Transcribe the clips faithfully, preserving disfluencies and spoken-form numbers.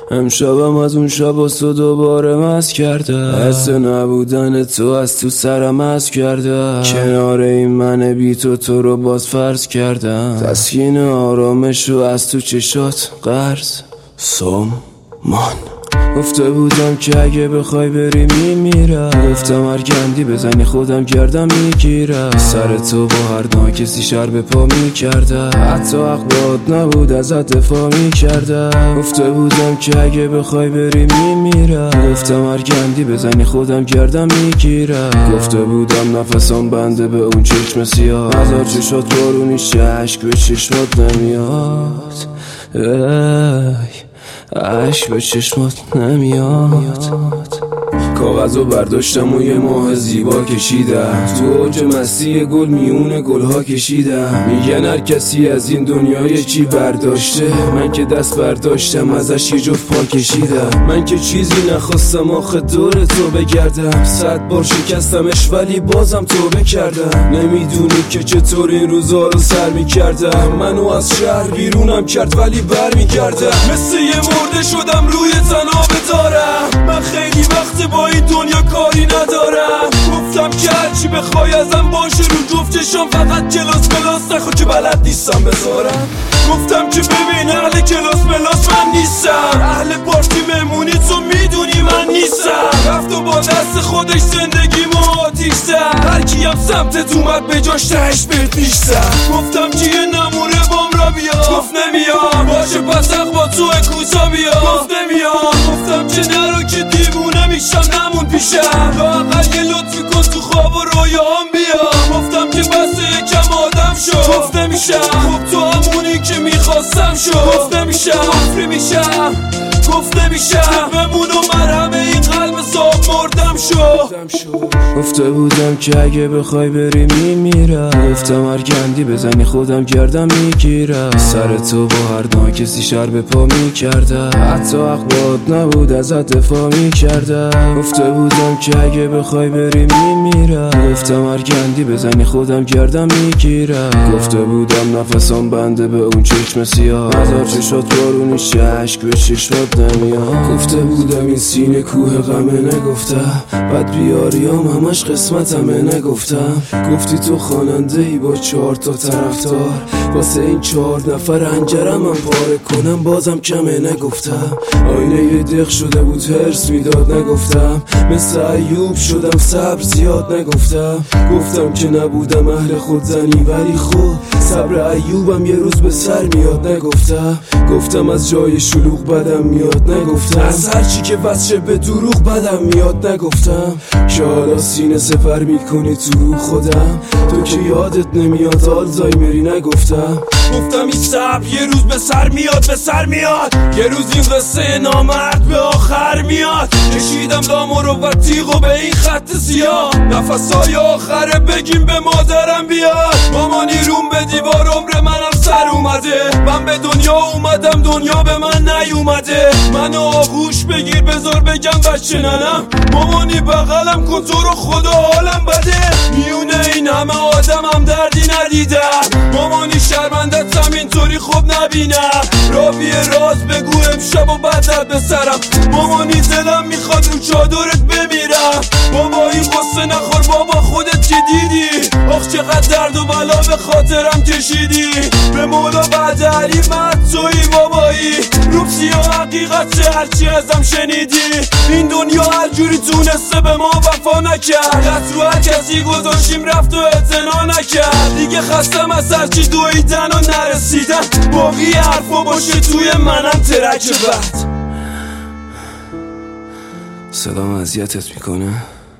امشبم از اون شب و تو دوباره مست کرده، حس نبودن تو از تو سرم از کرده. کنار این من بی تو تو رو باز فرض کردم، تسکین آرامش رو از تو چشات قرض سامان. گفته بودم که اگه بخوای بری میمیرم، گفتم هر گندی بزنی خودم گردم میگیرم. سر تو با هر ناکسی شر به پا میکردم، حتی حق باد نبود ازت دفاع میکردم. گفته بودم که اگه بخوای بری میمیرم، گفتم هر گندی بزنی خودم گردم میگیرم. گفته بودم نفسم بنده به اون چشم سیاه، نظر چشات بارونیش عشق به چشمات نمیاد، عشق به چشمات نمیاد. کاغذو برداشتم و یه ماه زیبا کشیدم، تو اوج مستی گل میون گلها کشیدم. میگن هر کسی از این دنیای چی برداشته، من که دست برداشتم ازش یه جفت پا کشیدم. من که چیزی نخواستم آخه دور تو بگردم، صد بار شکستمش ولی بازم توبه کردم. نمیدونی که چطور این روزا رو سر میکردم، منو از شهر بیرونم کرد ولی بر میگردم. مثل یه مرده شدم روی تنابه دارم، من خیلی وقت با این دنیا کاری ندارم. گفتم که هرچی بخوای ازم باشه رو جفتشم، فقط کلاس ملاس نخوا که بلد نیستم بذارم. گفتم که ببین اهل کلاس ملاس من نیستم، اهل پارتی مهمونی تو میدونی من نیستم. رفت و با دست خودش زندگی ما آتیش زد، هر کیم سمتت اومد به جاش تهش بهت پیش زد. گفتم که یه نمونه بام را بیا، گفت نمیام. باشه پس حق با تو کوزا بیا، گفت نمیام. گفتم که نرو که دیوونه میشم نمون پیشم، لااقل یه لطفی کن تو خواب و رویام بیا. گفتم که بس یکم آدم شو، گفت نمیشم. خب تو همونی که میخواستم شو، گفت نمیشم. افری میشم، گفت نمیشم. بمون و مرهم این قلب صاحب مردم شو. گفته بودم که اگه بخوای بری میمیرم، گفتم هر گندی بزنی خودم گردم میگیرم. سر تو با هر ناکسی شر به پا میکردم، حتی حق باد نبود ازت دفاع میکردم. گفته بودم که اگه بخوای بری میمیرم، گفتم هر گندی بزنی خودم گردم میگیرم. گفته بودم نفسم بنده به اون چشم سیاه، نظر چشات بارونیش عشق به چشمات نمیاد. گفته بودم این سینه کوه غمه، نگفتم بد بیاریام همش قسمتمه، نگفتم. گفتی تو خواننده ای با چهار تا طرفدار، واسه این چهار نفر انجرم من پاره کنم بازم کمه، نگفتم. آینه یه دق شده بود هرس میداد، نگفتم. مثل ایوب شدم صبر زیاد، نگفتم. گفتم که نبودم اهل خودزنی ولی خود صبر ایوبم یه روز به سر میاد، نگفتم. گفتم از جای شلوغ بدم میاد، نگفتم. از هرچی که واسه به دروغ بدم میاد، نگفتم. که حالا سینه سپر میکنی تو رو خودم، تو که یادت نمیاد آلزایمری، نگفتم. گفتم این صبر یه روز به سر میاد، به سر میاد. یه روز این قصه نامرد به آخر میاد. کشیدم دامو رو و تیغو به این خط سیاه، نفسای آخره بگیم به مادرم بیاد. مامانی روم به دیوار عمر منم سر اومده، من به دنیا اومدم دنیا به من نیومده. منو آغوش بگیر بذار بگم بچه ننم، مامانی بغلم کن تو رو خدا حالم بده. میونه این همه آدمم دردی ندیدم، مامانی شرمندتم اینطوری خوب نبینم. رابی راز بگو امشب و بعد به سرم، مامانی دلم میخواد رو چادرت بمیرم. بابا این قصه نخور بابا خودت که دیدی، آخ چقدر درد و بلا به خاطرم کشیدی. به مولا بعد علی مرد توی بابایی، روب سیاه حقیقت هرچی ازم شنیدی. این دنیا هر جوری تونسته به ما وفا نکرد، دست رو هر کسی گذاشیم رفت و اعتنا نکرد. دیگه خستم از هرچی دویدن و نرسیدن، باقی حرفا باشه توی منم ترک بعد. صدام اذیتت میکنه؟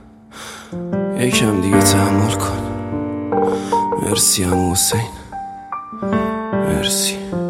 یکم دیگه تحمل کن. مرسی عمو حسین، مرسی.